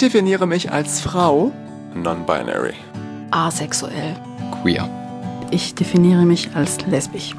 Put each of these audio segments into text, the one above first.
definiere mich als Frau. Non-binary. Asexuell. Queer. Ich definiere mich als lesbisch.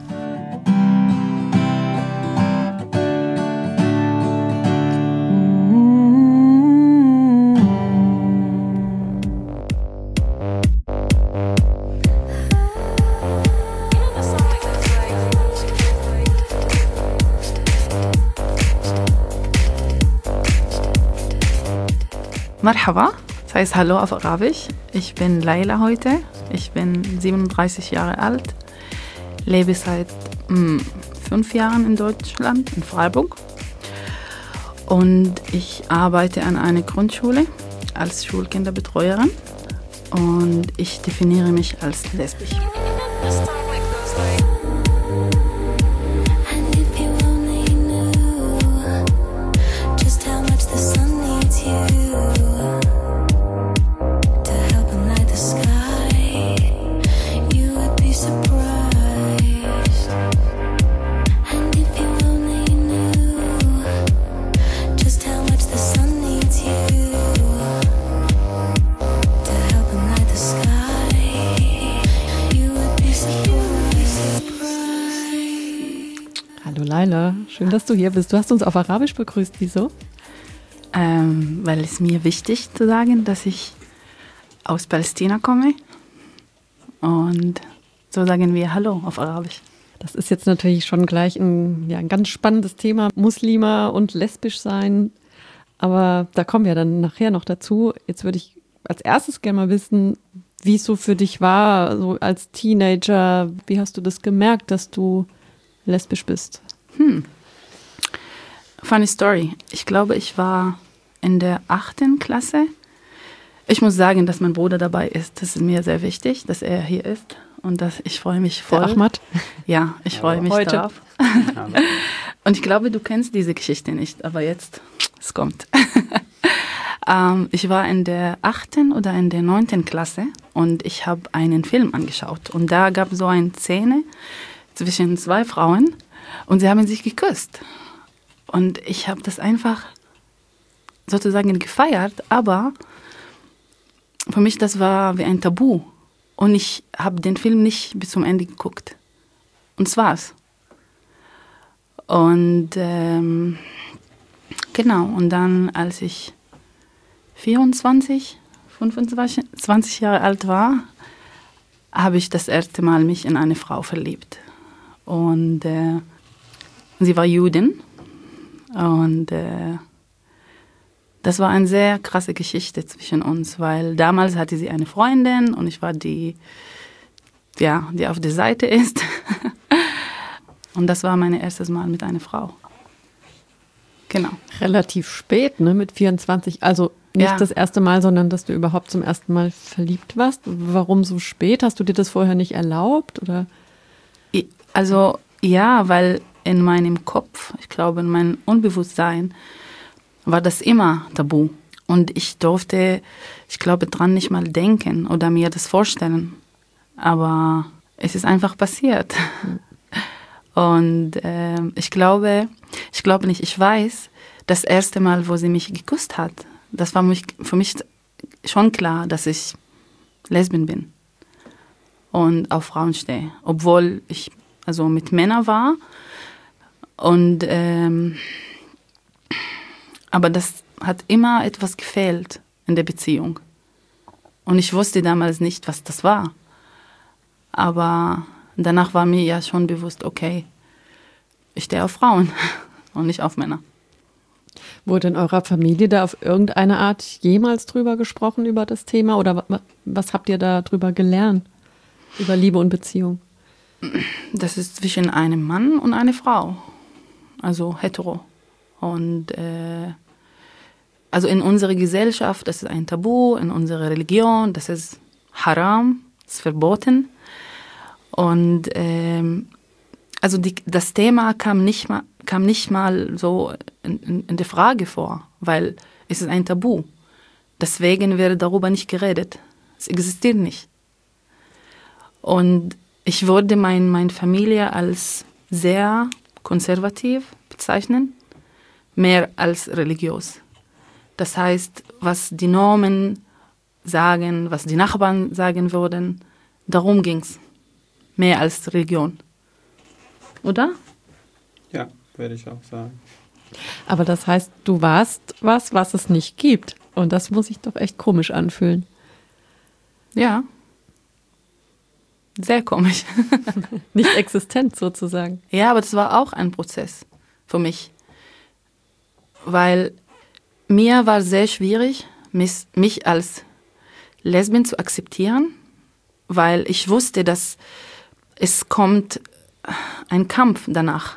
Marhaba, das heißt Hallo auf Arabisch. Ich bin Laila heute. Ich bin 37 Jahre alt, lebe seit 5 Jahren in Deutschland, in Freiburg. Und ich arbeite an einer Grundschule als Schulkinderbetreuerin. Und ich definiere mich als lesbisch. Laila, schön, dass du hier bist. Du hast uns auf Arabisch begrüßt. Wieso? Weil es mir wichtig zu sagen, dass ich aus Palästina komme. Und so sagen wir Hallo auf Arabisch. Das ist jetzt natürlich schon gleich ein ganz spannendes Thema, Muslima und lesbisch sein. Aber da kommen wir dann nachher noch dazu. Jetzt würde ich als erstes gerne mal wissen, wie es so für dich war, so als Teenager. Wie hast du das gemerkt, dass du lesbisch bist? Funny Story. Ich glaube, ich war in der 8. Klasse. Ich muss sagen, dass mein Bruder dabei ist. Das ist mir sehr wichtig, dass er hier ist. Und ich freue mich voll. Der Ahmad? Ja, ich freue mich heute drauf. Und ich glaube, du kennst diese Geschichte nicht, aber jetzt, es kommt. Ich war in der 8. oder in der 9. Klasse und ich habe einen Film angeschaut. Und da gab es so eine Szene zwischen 2 Frauen und sie haben sich geküsst. Und ich habe das einfach sozusagen gefeiert, aber für mich das war wie ein Tabu. Und ich habe den Film nicht bis zum Ende geguckt. Und das war's. Und genau, und dann als ich 24, 25 Jahre alt war, habe ich das erste Mal mich in eine Frau verliebt. Und sie war Jüdin. Und das war eine sehr krasse Geschichte zwischen uns, weil damals hatte sie eine Freundin und ich war die auf der Seite ist. Und das war mein erstes Mal mit einer Frau. Genau. Relativ spät, ne, mit 24. Also nicht das erste Mal, sondern dass du überhaupt zum ersten Mal verliebt warst. Warum so spät? Hast du dir das vorher nicht erlaubt, oder? Also ja, weil in meinem Kopf, ich glaube in meinem Unbewusstsein, war das immer tabu. Und ich durfte, ich glaube, dran nicht mal denken oder mir das vorstellen. Aber es ist einfach passiert. Und ich weiß, das erste Mal, wo sie mich geküsst hat, das war für mich schon klar, dass ich Lesbin bin und auf Frauen stehe. Obwohl ich also mit Männern war. Und aber das hat immer etwas gefehlt in der Beziehung. Und ich wusste damals nicht, was das war. Aber danach war mir ja schon bewusst, okay, ich stehe auf Frauen und nicht auf Männer. Wurde in eurer Familie da auf irgendeine Art jemals drüber gesprochen, über das Thema? Oder was habt ihr da drüber gelernt, über Liebe und Beziehung? Das ist zwischen einem Mann und einer Frau, also hetero. Und also in unserer Gesellschaft, das ist ein Tabu, in unserer Religion, das ist Haram, das ist verboten. Und also das Thema kam nicht mal so in der Frage vor, weil es ist ein Tabu. Deswegen wird darüber nicht geredet. Es existiert nicht. Und ich würde meine Familie als sehr konservativ bezeichnen, mehr als religiös. Das heißt, was die Normen sagen, was die Nachbarn sagen würden, darum ging es. Mehr als Religion. Oder? Ja, würde ich auch sagen. Aber das heißt, du warst was es nicht gibt. Und das muss sich doch echt komisch anfühlen. Ja. Sehr komisch. Nicht existent sozusagen. Ja, aber das war auch ein Prozess für mich. Weil mir war sehr schwierig, mich als Lesbin zu akzeptieren, weil ich wusste, dass es kommt ein Kampf danach.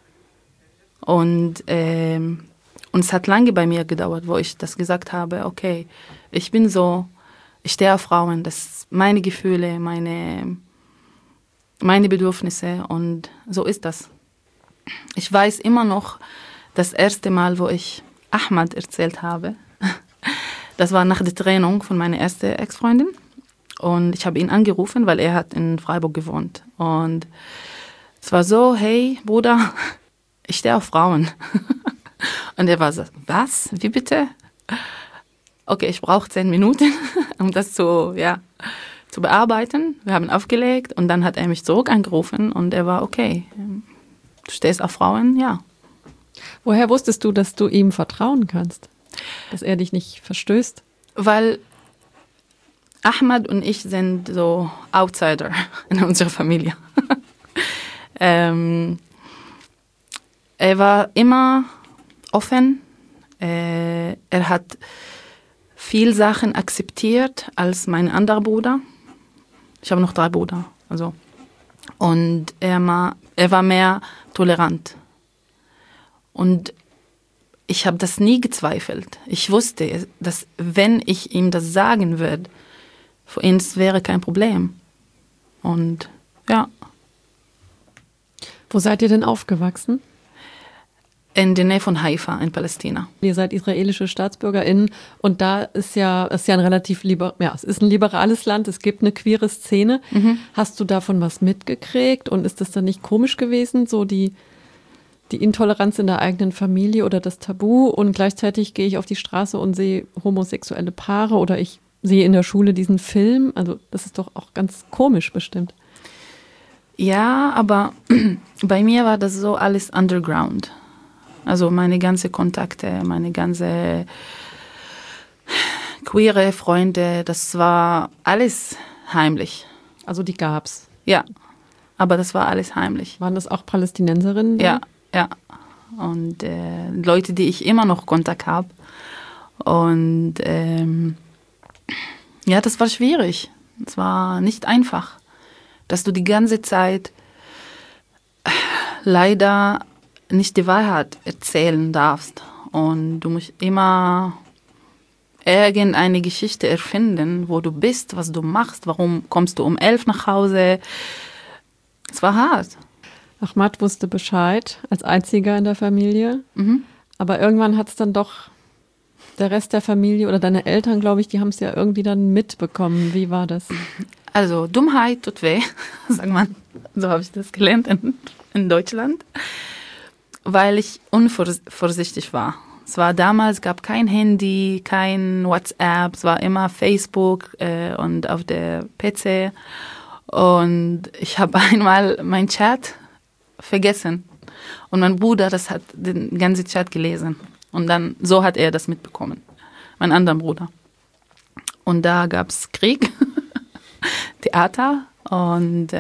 Und es hat lange bei mir gedauert, wo ich das gesagt habe, okay, ich bin so, ich stehe auf Frauen, das sind meine Gefühle, meine Bedürfnisse und so ist das. Ich weiß immer noch, das erste Mal, wo ich Ahmad erzählt habe, das war nach der Trennung von meiner ersten Ex-Freundin und ich habe ihn angerufen, weil er hat in Freiburg gewohnt und es war so, hey Bruder, ich stehe auf Frauen. Und er war so, was? Wie bitte? Okay, ich brauche 10 Minuten, um das zu bearbeiten. Wir haben aufgelegt und dann hat er mich zurück angerufen und er war, okay, du stehst auf Frauen, ja. Woher wusstest du, dass du ihm vertrauen kannst? Dass er dich nicht verstößt? Weil Ahmad und ich sind so Outsider in unserer Familie. Er war immer offen. Er hat viel Sachen akzeptiert als mein anderer Bruder. Ich habe noch 3 Brüder. Also. Und er war mehr tolerant. Und ich habe das nie gezweifelt. Ich wusste, dass wenn ich ihm das sagen würde, für ihn wäre kein Problem. Und ja. Wo seid ihr denn aufgewachsen? In der Nähe von Haifa in Palästina. Ihr seid israelische StaatsbürgerInnen und da ist ja ein relativ es ist ein liberales Land, es gibt eine queere Szene. Mhm. Hast du davon was mitgekriegt und ist das dann nicht komisch gewesen, so die Intoleranz in der eigenen Familie oder das Tabu und gleichzeitig gehe ich auf die Straße und sehe homosexuelle Paare oder ich sehe in der Schule diesen Film, also das ist doch auch ganz komisch bestimmt. Ja, aber bei mir war das so alles underground. Also meine ganzen Kontakte, meine ganze queere Freunde, das war alles heimlich. Also die gab's? Ja, aber das war alles heimlich. Waren das auch Palästinenserinnen? Ja. Und Leute, die ich immer noch Kontakt habe. Und das war schwierig. Es war nicht einfach, dass du die ganze Zeit leider nicht die Wahrheit erzählen darfst. Und du musst immer irgendeine Geschichte erfinden, wo du bist, was du machst, warum kommst du um 11 nach Hause. Es war hart. Ahmad wusste Bescheid, als einziger in der Familie. Mhm. Aber irgendwann hat es dann doch der Rest der Familie oder deine Eltern, glaube ich, die haben es ja irgendwie dann mitbekommen. Wie war das? Also Dummheit tut weh, sagt man. So habe ich das gelernt in Deutschland. Weil ich unvorsichtig war. Es gab kein Handy, kein WhatsApp, es war immer Facebook und auf der PC. Und ich habe einmal meinen Chat vergessen. Und mein Bruder, das hat den ganzen Chat gelesen. Und dann, so hat er das mitbekommen. Mein anderer Bruder. Und da gab es Krieg, Theater und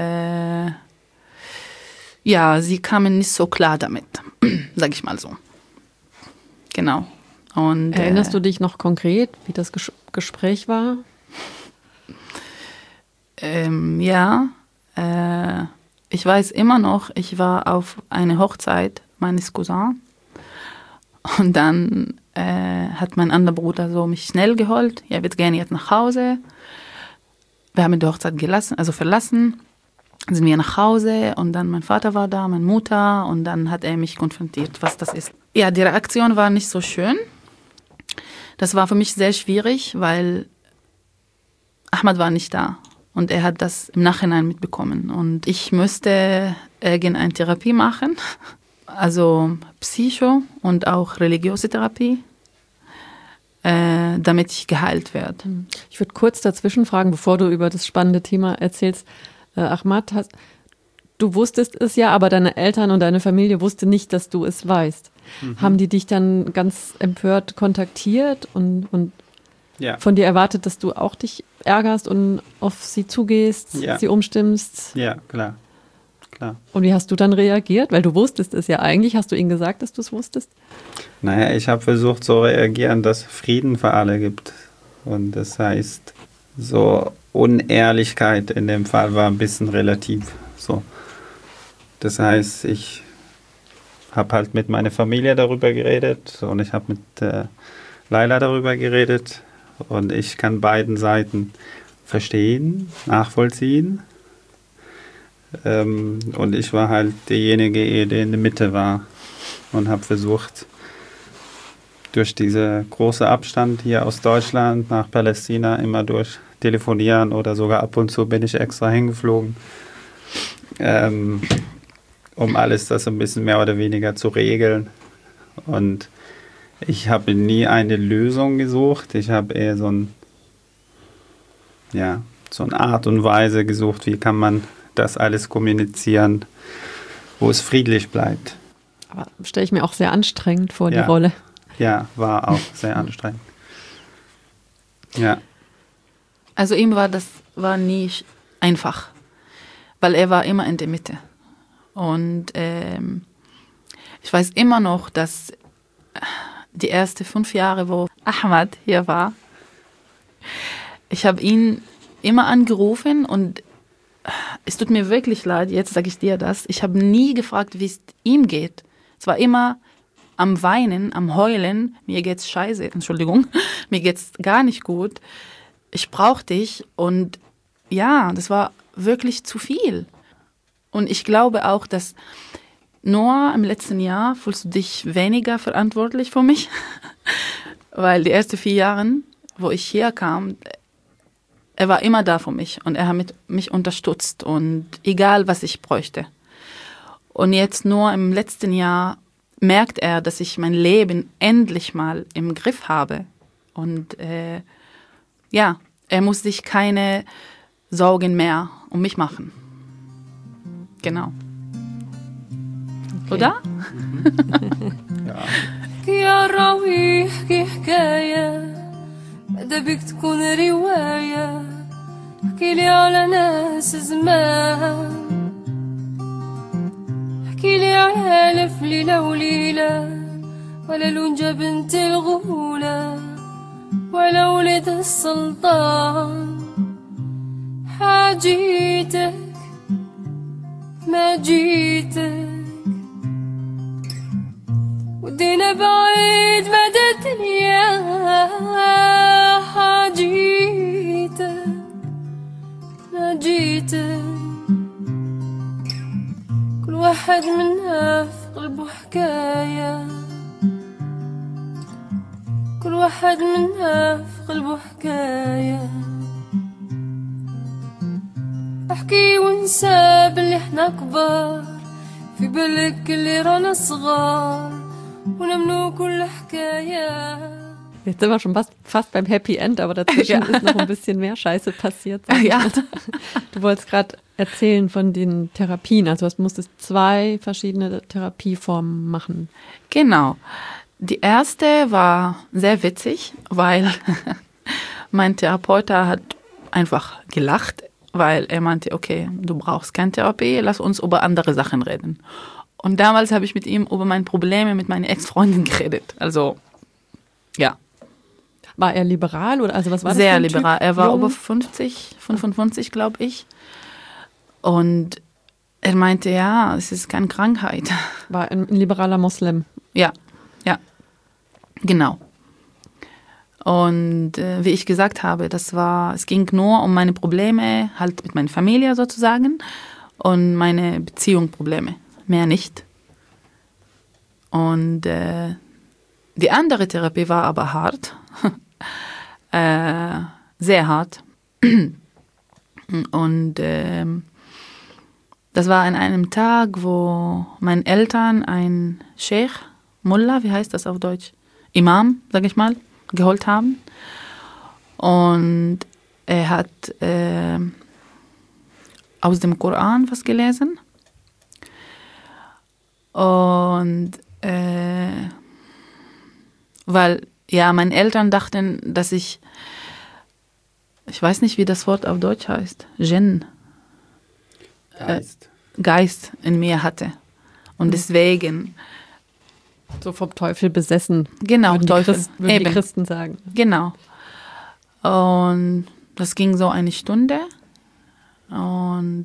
sie kamen nicht so klar damit, sag ich mal so. Genau. Und, erinnerst du dich noch konkret, wie das Gespräch war? Ich weiß immer noch, ich war auf einer Hochzeit meines Cousins und dann hat mein anderer Bruder so mich schnell geholt. Ja, wir gehen jetzt nach Hause. Wir haben die Hochzeit verlassen. Sind wir nach Hause und dann mein Vater war da, meine Mutter und dann hat er mich konfrontiert, was das ist. Ja, die Reaktion war nicht so schön. Das war für mich sehr schwierig, weil Ahmad war nicht da und er hat das im Nachhinein mitbekommen und ich müsste irgendeine Therapie machen, also Psycho und auch religiöse Therapie. damit ich geheilt werde. Ich würde kurz dazwischen fragen, bevor du über das spannende Thema erzählst. Ahmad, du wusstest es ja, aber deine Eltern und deine Familie wussten nicht, dass du es weißt. Haben die dich dann ganz empört kontaktiert und von dir erwartet, dass du auch dich ärgerst und auf sie zugehst, sie umstimmst? Ja, klar. Und wie hast du dann reagiert? Weil du wusstest es ja eigentlich. Hast du ihnen gesagt, dass du es wusstest? Naja, ich habe versucht zu reagieren, dass es Frieden für alle gibt. Und das heißt, so Unehrlichkeit in dem Fall war ein bisschen relativ so. Das heißt, ich habe halt mit meiner Familie darüber geredet und ich habe mit Laila darüber geredet und ich kann beiden Seiten verstehen, nachvollziehen. Und ich war halt derjenige, der in der Mitte war und habe versucht, durch diese große Abstand hier aus Deutschland nach Palästina immer durch telefonieren oder sogar ab und zu bin ich extra hingeflogen, um alles das ein bisschen mehr oder weniger zu regeln. Und ich habe nie eine Lösung gesucht. Ich habe eher so eine Art und Weise gesucht, wie kann man das alles kommunizieren, wo es friedlich bleibt. Aber stelle ich mir auch sehr anstrengend vor, die Rolle. Ja, war auch sehr anstrengend. Ja. Also ihm war nie einfach, weil er war immer in der Mitte. Und ich weiß immer noch, dass die ersten 5 Jahre, wo Ahmad hier war, ich habe ihn immer angerufen und es tut mir wirklich leid, jetzt sage ich dir das, ich habe nie gefragt, wie es ihm geht. Es war immer am Weinen, am Heulen, mir geht's scheiße, Entschuldigung, mir geht's gar nicht gut, ich brauche dich und ja, das war wirklich zu viel. Und ich glaube auch, dass nur im letzten Jahr fühlst du dich weniger verantwortlich für mich, weil die ersten 4 Jahre, wo ich hier kam, er war immer da für mich und er hat mich unterstützt und egal, was ich bräuchte. Und jetzt nur im letzten Jahr merkt er, dass ich mein Leben endlich mal im Griff habe. Und er muss sich keine Sorgen mehr um mich machen. Genau. Oder? ماذا بك تكون رواية احكيلي على ناس زمان احكيلي على ألف ليلة وليلة ولا لونجة بنت الغولة ولا ولد السلطان حاجيتك ما جيتك ودينا بعيد مدى الدنيا حاجيتك ما جيتك كل واحد منا في قلبه حكاية كل واحد منا في قلبه حكاية احكي وانسى باللي احنا كبار في بالك اللي رانا صغار ونمنو كل حكاية. Jetzt sind wir schon fast beim Happy End, aber dazwischen ist noch ein bisschen mehr Scheiße passiert. Ja. Du wolltest gerade erzählen von den Therapien, also du musstest 2 verschiedene Therapieformen machen. Genau. Die erste war sehr witzig, weil mein Therapeut hat einfach gelacht, weil er meinte, okay, du brauchst keine Therapie, lass uns über andere Sachen reden. Und damals habe ich mit ihm über meine Probleme mit meiner Ex-Freundin geredet. Also, ja. War er liberal oder also was war das? Sehr liberal. Er war über 55, glaube ich. Und er meinte, ja, es ist keine Krankheit. War ein liberaler Moslem. Ja, genau. Und wie ich gesagt habe, es ging nur um meine Probleme, halt mit meiner Familie sozusagen und meine Beziehungsprobleme, mehr nicht. Und die andere Therapie war aber hart, sehr hart. Und das war an einem Tag, wo meine Eltern ein Sheikh, Mullah, wie heißt das auf Deutsch? Imam, sag ich mal, geholt haben. Und er hat aus dem Koran was gelesen. Und weil, ja, meine Eltern dachten, dass ich weiß nicht, wie das Wort auf Deutsch heißt, Geist in mir hatte. Und deswegen... So vom Teufel besessen. Genau, Teufel. Würden die Christen sagen. Genau. Und das ging so eine Stunde. Und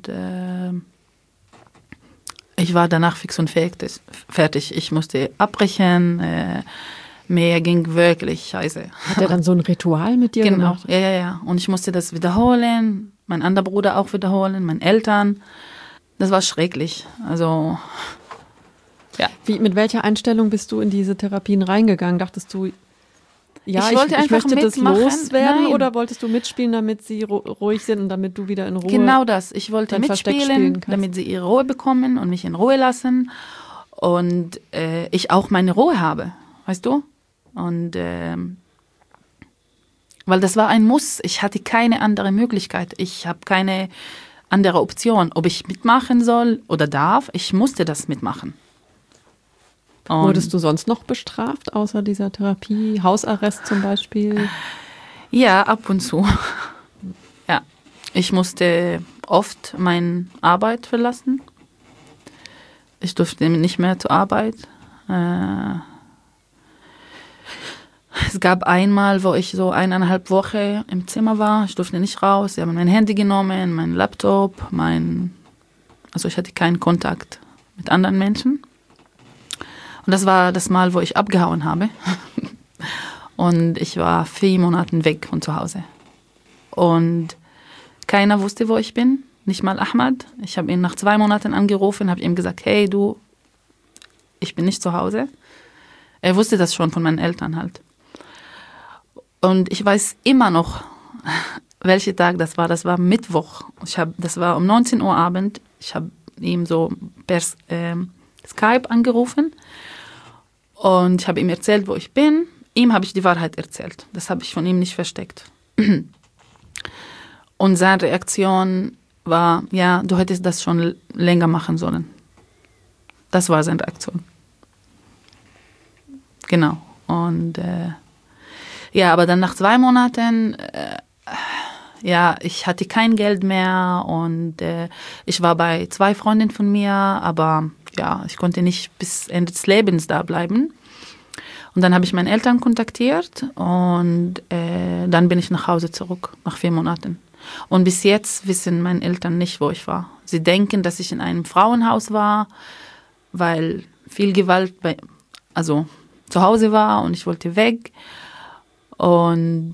ich war danach fix und fertig. Ich musste abbrechen. Mir ging wirklich scheiße. Hat er dann so ein Ritual mit dir gemacht? Genau, ja. Und ich musste das wiederholen. Mein anderer Bruder auch wiederholen. Meine Eltern. Das war schrecklich. Also... Ja. Mit welcher Einstellung bist du in diese Therapien reingegangen? Dachtest du, ja, ich möchte das loswerden? Nein. Oder wolltest du mitspielen, damit sie ruhig sind und damit du wieder in Ruhe... Genau das. Ich wollte mitspielen, damit sie ihre Ruhe bekommen und mich in Ruhe lassen. Und ich auch meine Ruhe habe, weißt du? Und weil das war ein Muss. Ich hatte keine andere Möglichkeit. Ich habe keine andere Option. Ob ich mitmachen soll oder darf, ich musste das mitmachen. Wurdest du sonst noch bestraft, außer dieser Therapie? Hausarrest zum Beispiel? Ja, ab und zu. Ja, ich musste oft meine Arbeit verlassen. Ich durfte nicht mehr zur Arbeit. Es gab einmal, wo ich so 1,5 Wochen im Zimmer war. Ich durfte nicht raus. Sie haben mein Handy genommen, mein Laptop, also ich hatte keinen Kontakt mit anderen Menschen. Und das war das Mal, wo ich abgehauen habe. Und ich war 4 Monate weg von zu Hause. Und keiner wusste, wo ich bin. Nicht mal Ahmad. Ich habe ihn nach 2 Monaten angerufen, habe ihm gesagt, hey du, ich bin nicht zu Hause. Er wusste das schon von meinen Eltern halt. Und ich weiß immer noch, welcher Tag das war. Das war Mittwoch. Das war um 19 Uhr Abend. Ich habe ihm so per Skype angerufen. Und ich habe ihm erzählt, wo ich bin. Ihm habe ich die Wahrheit erzählt. Das habe ich von ihm nicht versteckt. Und seine Reaktion war, ja, du hättest das schon länger machen sollen. Das war seine Reaktion. Genau. Und ja, aber dann nach 2 Monaten, ja, ich hatte kein Geld mehr und ich war bei 2 Freundinnen von mir, aber ja, ich konnte nicht bis Ende des Lebens da bleiben. Und dann habe ich meine Eltern kontaktiert und dann bin ich nach Hause zurück, nach 4 Monaten. Und bis jetzt wissen meine Eltern nicht, wo ich war. Sie denken, dass ich in einem Frauenhaus war, weil viel Gewalt zu Hause war und ich wollte weg. Und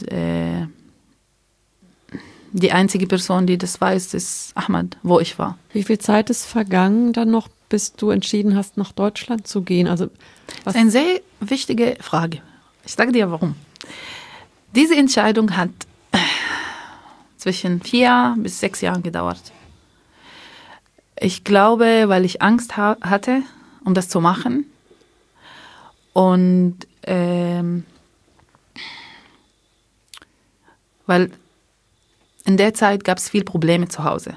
die einzige Person, die das weiß, ist Ahmad, wo ich war. Wie viel Zeit ist vergangen dann noch, bis du entschieden hast, nach Deutschland zu gehen? Also, das ist eine sehr wichtige Frage. Ich sage dir, warum. Diese Entscheidung hat zwischen 4 bis 6 Jahren gedauert. Ich glaube, weil ich Angst hatte, um das zu machen. Und weil in der Zeit gab es viele Probleme zu Hause.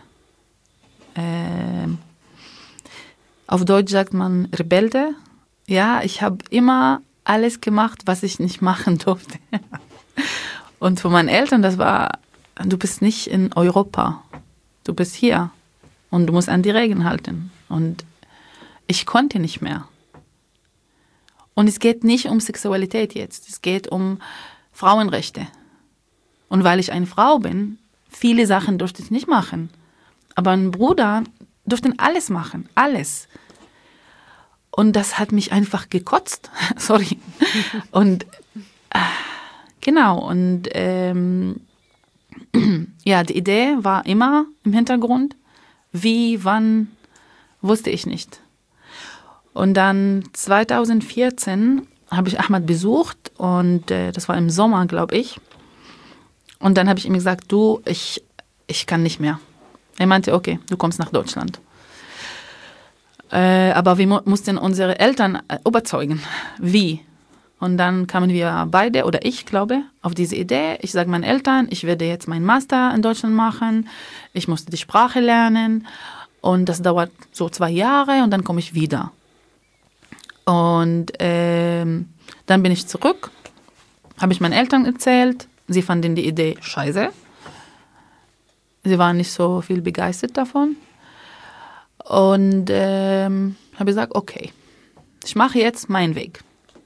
Auf Deutsch sagt man Rebelde. Ja, ich habe immer alles gemacht, was ich nicht machen durfte. Und für meine Eltern, das war, du bist nicht in Europa. Du bist hier. Und du musst an die Regeln halten. Und ich konnte nicht mehr. Und es geht nicht um Sexualität jetzt. Es geht um Frauenrechte. Und weil ich eine Frau bin, viele Sachen durfte ich nicht machen. Aber ein Bruder durfte alles machen. Alles. Und das hat mich einfach gekotzt. Sorry. Und genau. Und ja, die Idee war immer im Hintergrund. Wie, wann, wusste ich nicht. Und dann 2014 habe ich Ahmad besucht und das war im Sommer, glaube ich. Und dann habe ich ihm gesagt, du, ich kann nicht mehr. Er meinte, okay, du kommst nach Deutschland. Aber wir mussten unsere Eltern überzeugen. Wie? Und dann kamen wir beide, oder ich glaube, auf diese Idee. Ich sage meinen Eltern, ich werde jetzt meinen Master in Deutschland machen. Ich musste die Sprache lernen. Und das dauert so 2 Jahre und dann komme ich wieder. Und dann bin ich zurück, habe ich meinen Eltern erzählt. Sie fanden die Idee scheiße. Sie waren nicht so viel begeistert davon. Und habe gesagt, okay, ich mache jetzt meinen Weg.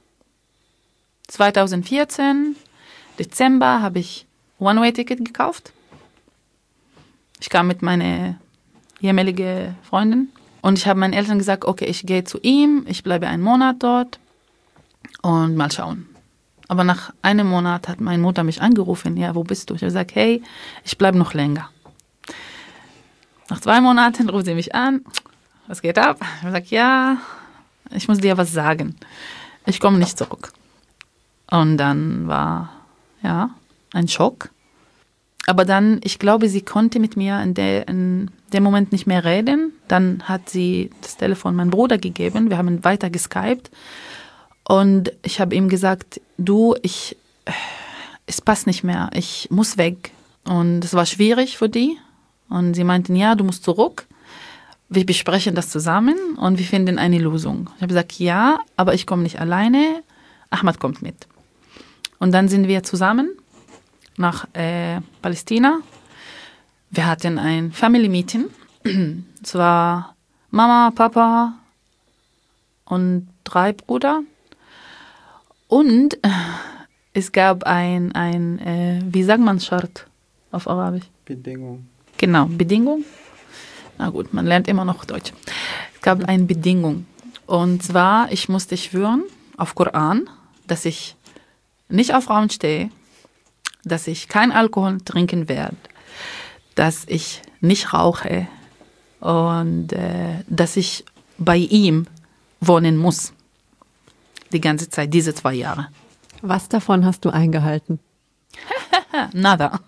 2014, Dezember, habe ich One-Way-Ticket gekauft. Ich kam mit meiner ehemaligen Freundin und ich habe meinen Eltern gesagt, okay, ich gehe zu ihm, ich bleibe einen Monat dort und mal schauen. Aber nach einem Monat hat meine Mutter mich angerufen, ja, wo bist du? Ich habe gesagt, hey, ich bleibe noch länger. Nach 2 Monaten ruft sie mich an, was geht ab? Ich habe gesagt, ja, ich muss dir was sagen. Ich komme nicht zurück. Und dann war, ja, ein Schock. Aber dann, ich glaube, sie konnte mit mir in dem Moment nicht mehr reden. Dann hat sie das Telefon meinem Bruder gegeben. Wir haben weiter geskypt. Und ich habe ihm gesagt, du, es passt nicht mehr. Ich muss weg. Und es war schwierig für die. Und sie meinten, ja, du musst zurück. Wir besprechen das zusammen und wir finden eine Lösung. Ich habe gesagt, ja, aber ich komme nicht alleine. Ahmad kommt mit. Und dann sind wir zusammen nach Palästina. Wir hatten ein Family Meeting. Es war Mama, Papa und 3 Brüder. Und es gab ein wie sagt man Schart auf Arabisch? Bedingung. Genau, Bedingung. Na gut, man lernt immer noch Deutsch. Es gab eine Bedingung. Und zwar, ich musste schwören auf Koran, dass ich nicht auf Frauen stehe, dass ich kein Alkohol trinken werde, dass ich nicht rauche und dass ich bei ihm wohnen muss. Die ganze Zeit, diese 2 Jahre. Was davon hast du eingehalten? Nada.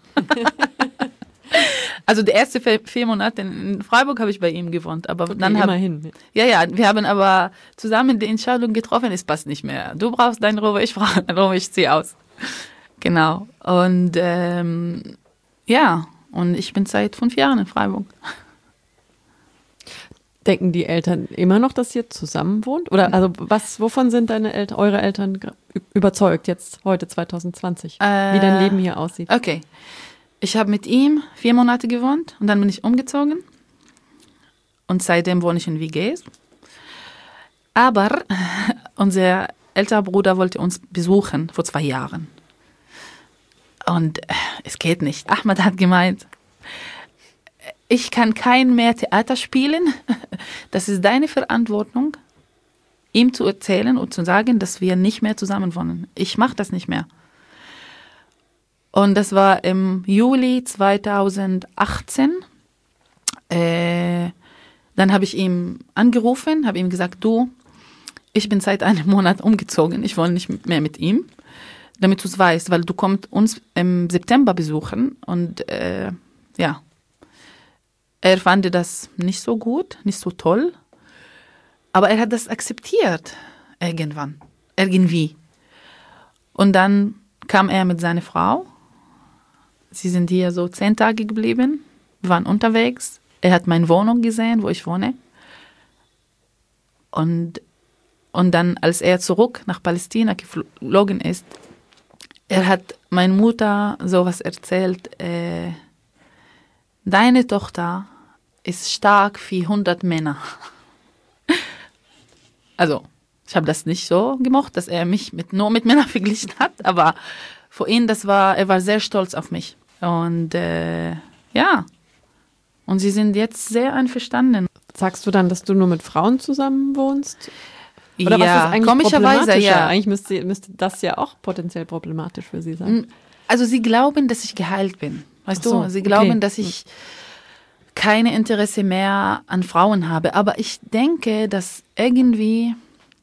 Also die ersten 4 Monate in Freiburg habe ich bei ihm gewohnt. Aber Okay, dann immerhin. Ja, wir haben aber zusammen die Entscheidung getroffen, es passt nicht mehr. Du brauchst deine Ruhe, ich brauche meine Ruhe, ich ziehe aus. Genau. Und ja, und ich bin seit 5 Jahren in Freiburg. Denken die Eltern immer noch, dass ihr zusammen wohnt? Oder also wovon sind eure Eltern überzeugt jetzt heute 2020, wie dein Leben hier aussieht? Okay. Ich habe mit ihm 4 Monate gewohnt und dann bin ich umgezogen. Und seitdem wohne ich in WGs. Aber unser älterer Bruder wollte uns besuchen vor 2 Jahren. Und es geht nicht. Ahmad hat gemeint, ich kann kein mehr Theater spielen. Das ist deine Verantwortung, ihm zu erzählen und zu sagen, dass wir nicht mehr zusammen wohnen. Ich mache das nicht mehr. Und das war im Juli 2018. Dann habe ich ihn angerufen, habe ihm gesagt, du, ich bin seit einem Monat umgezogen, ich wohne nicht mehr mit ihm, damit du es weißt, weil du kommst uns im September besuchen. Und ja, er fand das nicht so gut, nicht so toll, aber er hat das akzeptiert irgendwie. Und dann kam er mit seiner Frau. Sie sind hier so 10 Tage geblieben, wir waren unterwegs. Er hat meine Wohnung gesehen, wo ich wohne. Und dann, als er zurück nach Palästina geflogen ist, er hat meiner Mutter sowas erzählt, deine Tochter ist stark wie 100 Männer. Also, ich habe das nicht so gemocht, dass er mich nur mit Männern verglichen hat, aber für ihn, er war sehr stolz auf mich. Und ja, und sie sind jetzt sehr einverstanden. Sagst du dann, dass du nur mit Frauen zusammen wohnst? Oder was ist Ja, eigentlich komischerweise, problematischer? ja. Eigentlich müsste das ja auch potenziell problematisch für sie sein. Also sie glauben, dass ich geheilt bin. Weißt Ach so, du, sie glauben, okay. dass ich keine Interesse mehr an Frauen habe. Aber ich denke, dass irgendwie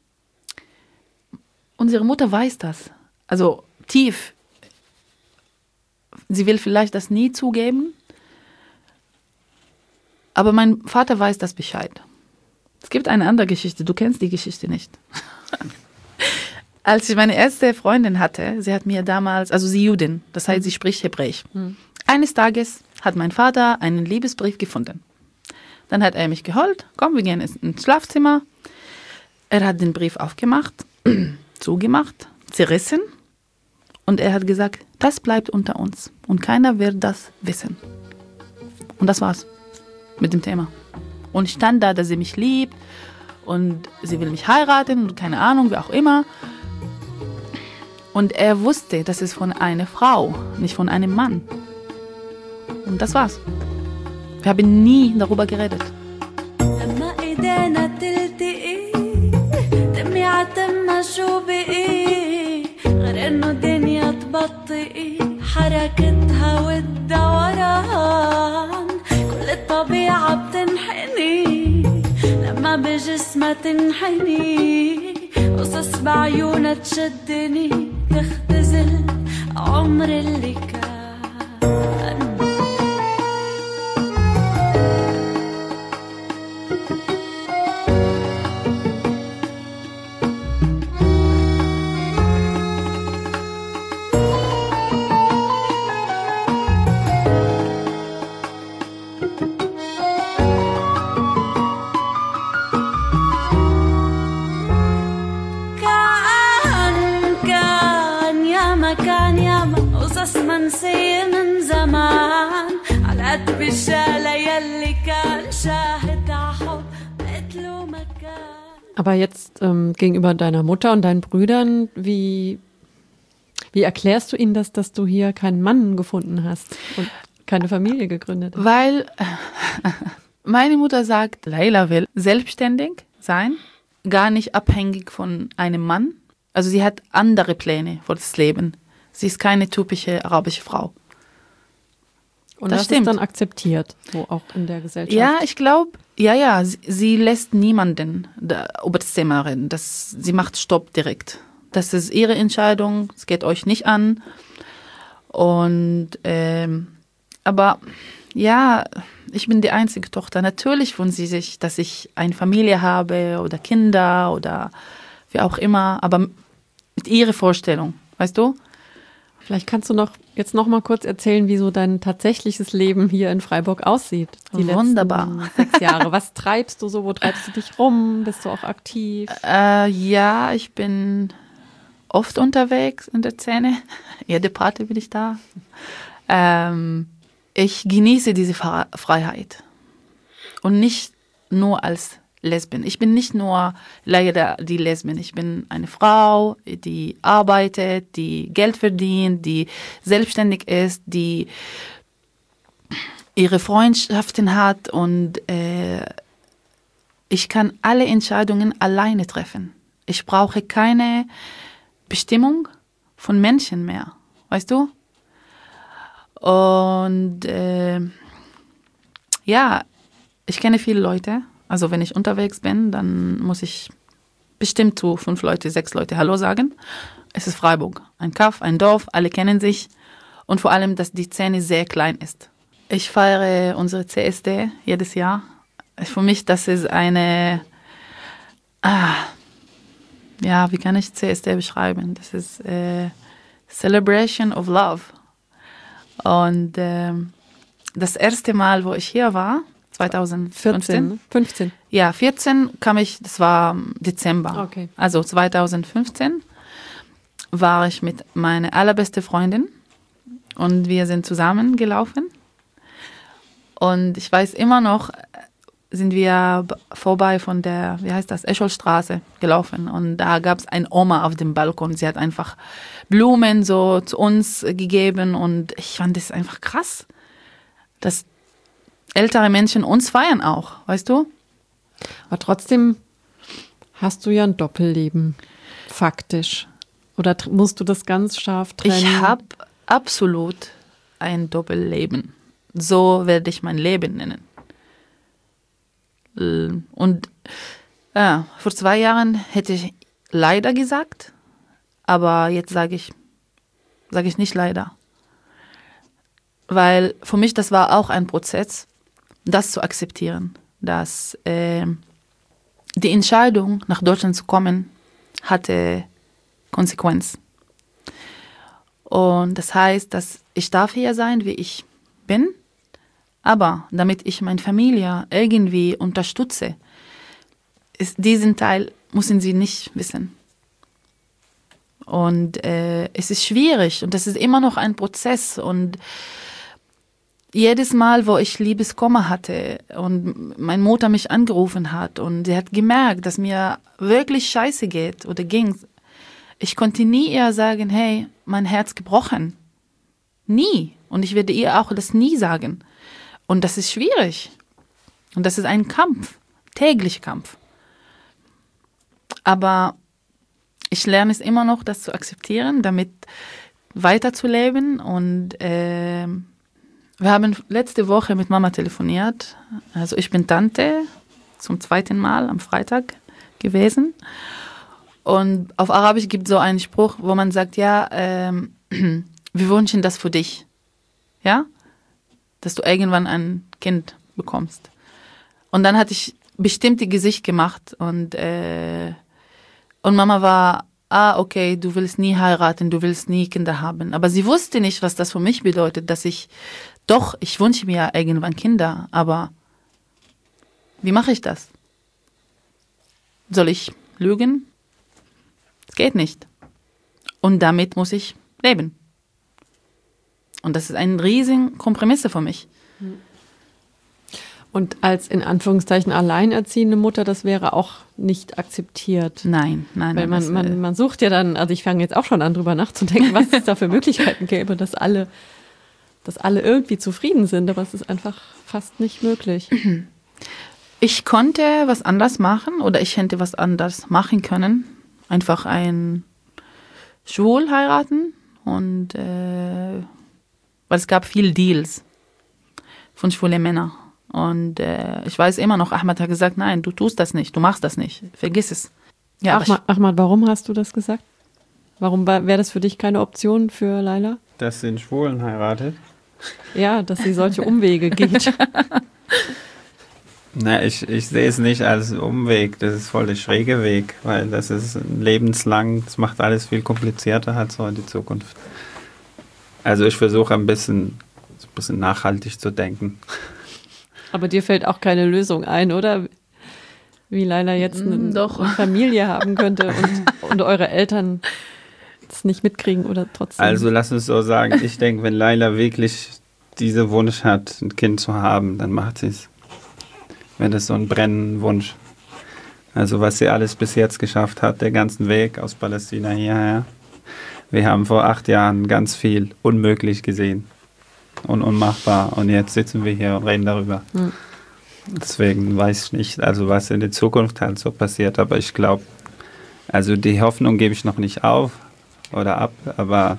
unsere Mutter weiß das. Also tief. Sie will vielleicht das nie zugeben. Aber mein Vater weiß das Bescheid. Es gibt eine andere Geschichte. Du kennst die Geschichte nicht. Als ich meine erste Freundin hatte, sie hat mir damals, also sie Jüdin, das heißt, sie spricht Hebräisch. Eines Tages hat mein Vater einen Liebesbrief gefunden. Dann hat er mich geholt, komm, wir gehen ins Schlafzimmer. Er hat den Brief aufgemacht, zugemacht, zerrissen und er hat gesagt, das bleibt unter uns und keiner wird das wissen. Und das war's mit dem Thema. Und ich stand da, dass sie mich liebt und sie will mich heiraten und keine Ahnung, wie auch immer. Und er wusste, das ist von einer Frau, nicht von einem Mann. Und das war's. Wir haben nie darüber geredet. لما ايدينا تلتقي دمي عتمها شو بقي غير انه دنيا تبطئي حركتها والدوران كل الطبيعة بتنحني لما بجسمها تنحني قصص بعيونها تشدني تختزل عمر اللي كان منسية من زمان على قد بالشالة يلي كان شاهد عحب قتله مكان. Aber jetzt gegenüber deiner Mutter und deinen Brüdern, wie erklärst du ihnen das, dass du hier keinen Mann gefunden hast und keine Familie gegründet hast? Weil meine Mutter sagt, Leila will selbstständig sein, gar nicht abhängig von einem Mann. Also sie hat andere Pläne für das Leben. Sie ist keine typische arabische Frau. Und das ist dann akzeptiert, so auch in der Gesellschaft? Ja, ich glaube, sie lässt niemanden über das Thema reden. Sie macht Stopp direkt. Das ist ihre Entscheidung, es geht euch nicht an. Und, aber ja, ich bin die einzige Tochter. Natürlich wünscht sie sich, dass ich eine Familie habe oder Kinder oder wie auch immer, aber mit ihrer Vorstellung, weißt du? Vielleicht kannst du jetzt noch mal kurz erzählen, wie so dein tatsächliches Leben hier in Freiburg aussieht. Die Wunderbar. letzten 6 Jahre. Was treibst du so? Wo treibst du dich rum? Bist du auch aktiv? Ja, ich bin oft unterwegs in der Szene. Jede Party bin ich da. Ich genieße diese Freiheit. Und nicht nur als Lesbin. Ich bin nicht nur leider die Lesbin. Ich bin eine Frau, die arbeitet, die Geld verdient, die selbstständig ist, die ihre Freundschaften hat und ich kann alle Entscheidungen alleine treffen. Ich brauche keine Bestimmung von Menschen mehr, weißt du? Und ja, ich kenne viele Leute. Also wenn ich unterwegs bin, dann muss ich bestimmt zu 5 Leute, 6 Leute Hallo sagen. Es ist Freiburg, ein Kaff, ein Dorf, alle kennen sich und vor allem, dass die Szene sehr klein ist. Ich feiere unsere CSD jedes Jahr. Für mich, das ist eine, wie kann ich CSD beschreiben? Das ist Celebration of Love. Und das erste Mal, wo ich hier war, 2015. 15. Ja, 14 kam ich, das war Dezember. Okay. Also 2015 war ich mit meiner allerbesten Freundin und wir sind zusammen gelaufen. Und ich weiß immer noch, sind wir vorbei von der, wie heißt das, Escholstraße gelaufen. Und da gab es eine Oma auf dem Balkon. Sie hat einfach Blumen so zu uns gegeben und ich fand das einfach krass, dass ältere Menschen uns feiern auch, weißt du? Aber trotzdem hast du ja ein Doppelleben, faktisch. Oder musst du das ganz scharf trennen? Ich habe absolut ein Doppelleben. So werde ich mein Leben nennen. Und vor 2 Jahren hätte ich leider gesagt, aber jetzt sage ich nicht leider. Weil für mich das war auch ein Prozess, das zu akzeptieren, dass die Entscheidung, nach Deutschland zu kommen, hatte Konsequenz. Und das heißt, dass ich darf hier sein, wie ich bin, aber damit ich meine Familie irgendwie unterstütze, diesen Teil müssen sie nicht wissen. Und es ist schwierig und das ist immer noch ein Prozess. Und jedes Mal, wo ich Liebeskummer hatte und meine Mutter mich angerufen hat und sie hat gemerkt, dass mir wirklich scheiße geht oder ging, ich konnte nie ihr sagen, hey, mein Herz gebrochen. Nie. Und ich werde ihr auch das nie sagen. Und das ist schwierig. Und das ist ein Kampf, täglicher Kampf. Aber ich lerne es immer noch, das zu akzeptieren, damit weiterzuleben. Und wir haben letzte Woche mit Mama telefoniert. Also ich bin Tante zum 2. Mal am Freitag gewesen. Und auf Arabisch gibt es so einen Spruch, wo man sagt, ja, wir wünschen das für dich. Ja? Dass du irgendwann ein Kind bekommst. Und dann hatte ich bestimmte Gesicht gemacht und Mama war, okay, du willst nie heiraten, du willst nie Kinder haben. Aber sie wusste nicht, was das für mich bedeutet, dass ich wünsche mir ja irgendwann Kinder, aber wie mache ich das? Soll ich lügen? Es geht nicht. Und damit muss ich leben. Und das ist ein riesen Kompromiss für mich. Und als in Anführungszeichen alleinerziehende Mutter, das wäre auch nicht akzeptiert. Nein. Weil man sucht ja dann, also ich fange jetzt auch schon an, drüber nachzudenken, was es da für Möglichkeiten gäbe, dass alle irgendwie zufrieden sind, aber es ist einfach fast nicht möglich. Ich konnte was anders machen oder ich hätte was anders machen können. Einfach ein Schwul heiraten und weil es gab viele Deals von schwulen Männern. Und ich weiß immer noch, Ahmad hat gesagt, nein, du tust das nicht, du machst das nicht, vergiss es. Ja, Ahmad, warum hast du das gesagt? Warum wäre das für dich keine Option für Laila? Dass sie einen Schwulen heiratet? Ja, dass sie solche Umwege geht. Na, ich sehe es nicht als Umweg, das ist voll der schräge Weg, weil das ist lebenslang, das macht alles viel komplizierter halt so in die Zukunft. Also ich versuche ein bisschen nachhaltig zu denken. Aber dir fällt auch keine Lösung ein, oder? Wie Laila jetzt eine Familie haben könnte und eure Eltern das nicht mitkriegen oder trotzdem. Also lass uns so sagen, ich denke, wenn Laila wirklich diesen Wunsch hat, ein Kind zu haben, dann macht sie es. Wenn das so ein brennender Wunsch. Also was sie alles bis jetzt geschafft hat, der ganzen Weg aus Palästina hierher. Wir haben vor 8 Jahren ganz viel unmöglich gesehen und unmachbar. Und jetzt sitzen wir hier und reden darüber. Deswegen weiß ich nicht, also was in der Zukunft halt so passiert. Aber ich glaube, also die Hoffnung gebe ich noch nicht auf oder ab. Aber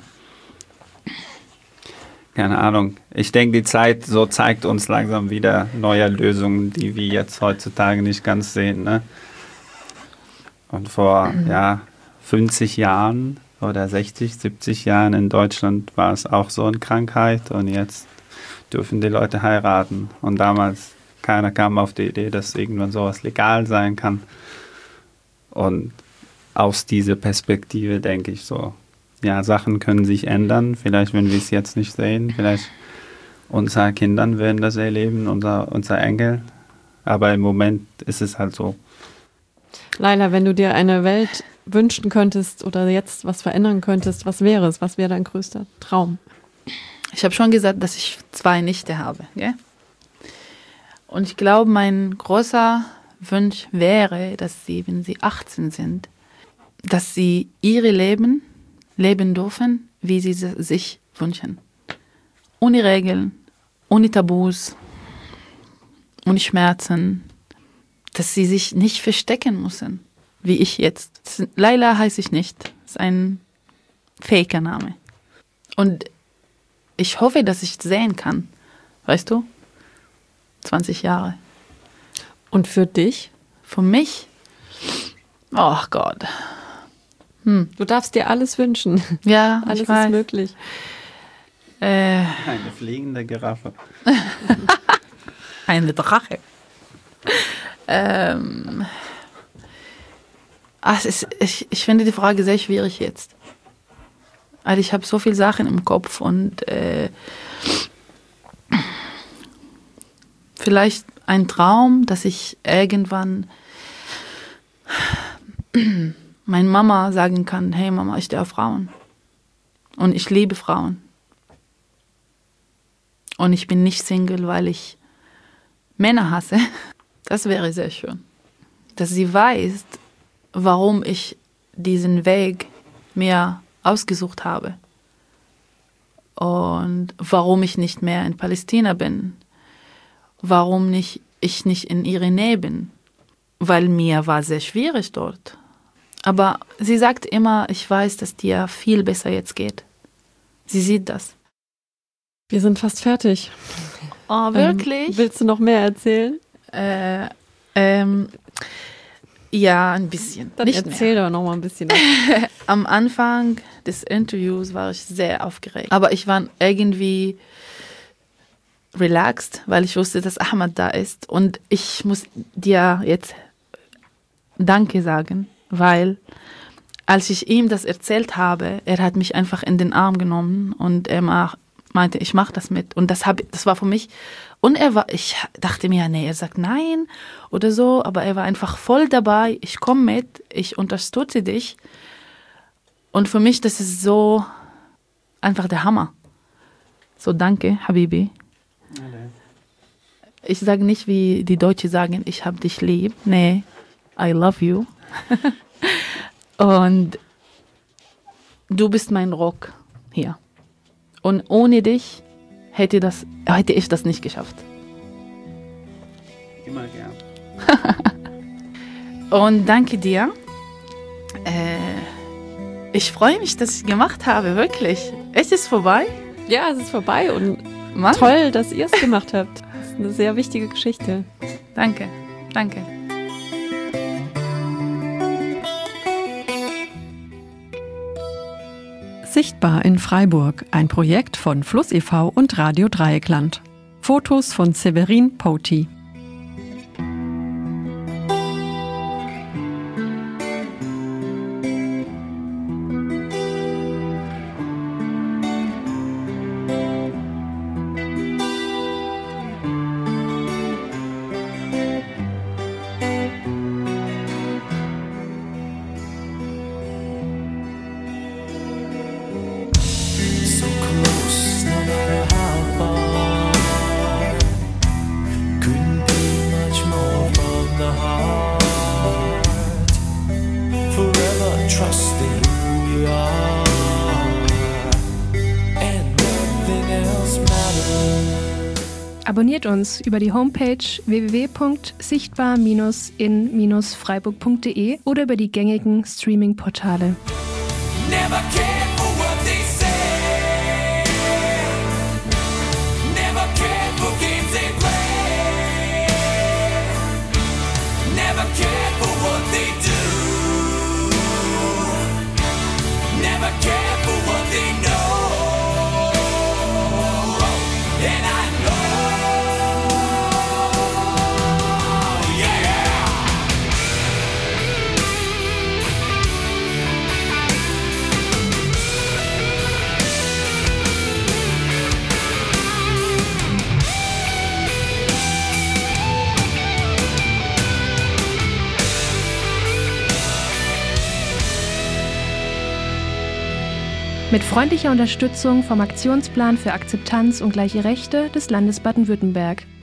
keine Ahnung. Ich denke, die Zeit so zeigt uns langsam wieder neue Lösungen, die wir jetzt heutzutage nicht ganz sehen. Ne? Und vor 50 Jahren oder 60, 70 Jahren in Deutschland war es auch so eine Krankheit und jetzt dürfen die Leute heiraten. Und damals keiner kam auf die Idee, dass irgendwann sowas legal sein kann. Und aus dieser Perspektive denke ich so, ja, Sachen können sich ändern. Vielleicht, wenn wir es jetzt nicht sehen, vielleicht unsere Kinder werden das erleben, unser Enkel. Aber im Moment ist es halt so. Laila, wenn du dir eine Welt wünschen könntest oder jetzt was verändern könntest, was wäre es? Was wäre dein größter Traum? Ich habe schon gesagt, dass ich 2 Nichte habe. Gell? Und ich glaube, mein großer Wunsch wäre, dass sie, wenn sie 18 sind, dass sie ihre Leben dürfen, wie sie sich wünschen. Ohne Regeln, ohne Tabus, ohne Schmerzen. Dass sie sich nicht verstecken müssen, wie ich jetzt. Laila heiße ich nicht. Das ist ein faker Name. Und ich hoffe, dass ich sehen kann. Weißt du? 20 Jahre. Und für dich? Für mich? Oh Gott. Du darfst dir alles wünschen. Ja, alles ist möglich. Eine fliegende Giraffe. Eine Drache. Ich finde die Frage sehr schwierig jetzt. Also ich habe so viele Sachen im Kopf und vielleicht ein Traum, dass ich irgendwann meiner Mama sagen kann, hey Mama, ich stehe auf Frauen. Und ich liebe Frauen. Und ich bin nicht Single, weil ich Männer hasse. Das wäre sehr schön. Dass sie weiß, warum ich diesen Weg mir ausgesucht habe. Und warum ich nicht mehr in Palästina bin. Warum ich nicht in ihrer Nähe bin. Weil mir war sehr schwierig dort. Aber sie sagt immer, ich weiß, dass dir viel besser jetzt geht. Sie sieht das. Wir sind fast fertig. Oh, wirklich? Willst du noch mehr erzählen? Ja, ein bisschen. Dann nicht erzähl mehr. doch noch mal ein bisschen. Am Anfang des Interviews war ich sehr aufgeregt. Aber ich war irgendwie relaxed, weil ich wusste, dass Ahmad da ist. Und ich muss dir jetzt Danke sagen, weil als ich ihm das erzählt habe, er hat mich einfach in den Arm genommen und er meinte, ich mache das mit. Und das war für mich, und ich dachte mir, nee, er sagt nein oder so, aber er war einfach voll dabei, ich komme mit, ich unterstütze dich. Und für mich, das ist so einfach der Hammer. So, danke, Habibi. Ich sage nicht, wie die Deutschen sagen, ich hab dich lieb. Nee, I love you. Und du bist mein Rock hier. Und ohne dich hätte ich das nicht geschafft. Immer gern. Und danke dir. Ich freue mich, dass ich es gemacht habe, wirklich. Es ist vorbei. Ja, es ist vorbei und Mann. toll, dass ihr es gemacht habt. Das ist eine sehr wichtige Geschichte. Danke, danke. Sichtbar in Freiburg, ein Projekt von Fluss e.V. und Radio Dreieckland. Fotos von Severin Poti. So close, no matter how far. Couldn't be much more from the heart. Forever trusting who we are, and nothing else matters. Abonniert uns über die Homepage www.sichtbar-in-freiburg.de oder über die gängigen Streaming-Portale. Never cared for what they say. Never cared for games they play. Never cared for what they do. Never cared for what they know. And I know, yeah. Mit freundlicher Unterstützung vom Aktionsplan für Akzeptanz und gleiche Rechte des Landes Baden-Württemberg.